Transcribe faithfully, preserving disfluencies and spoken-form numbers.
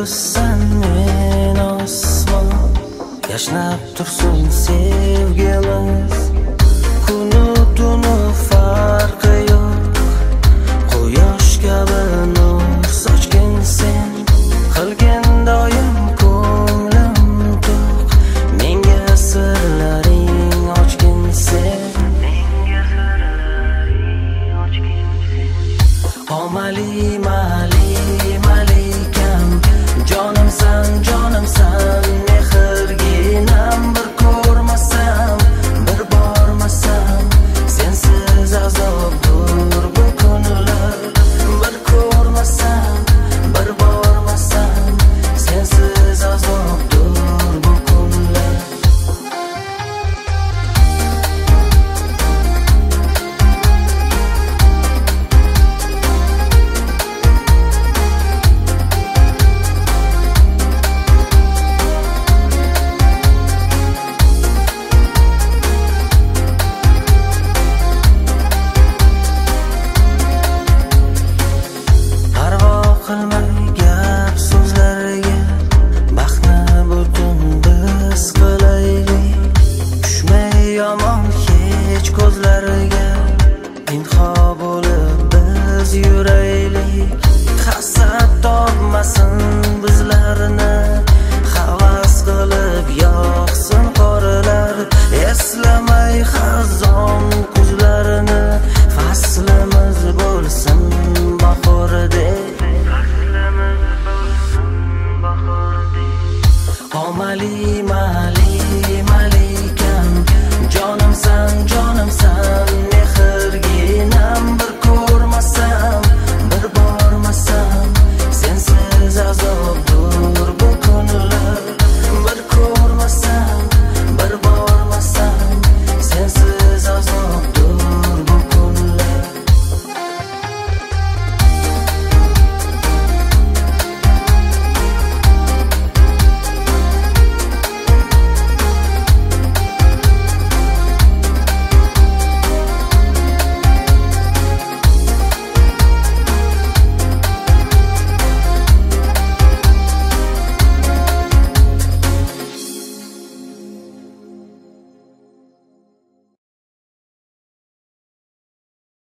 yulduzsan men osmon, yashnab tursin sevgimiz. Kunu tunu farqi yo'q, quyosh kabi nur sochgin sen. Qilgin doim ko'nglim to'q, menga sirlaring ochgin sen. Menga sirlaring ochgin sen. Omali mali malikam, jonimsan jonimsan mehrginam. Bir ko'rmasam bir bormasam sensiz azobdir bu kunlar. Bir ko'rmasam bir bormasam sensiz azobdir bu kunlar. Qilmay gap so'zlarga, baxtni butun biz qilaylik. Tushmay yomon hech ko'zlarga, pinho bo'lib biz yuraylik. Hasad topmasin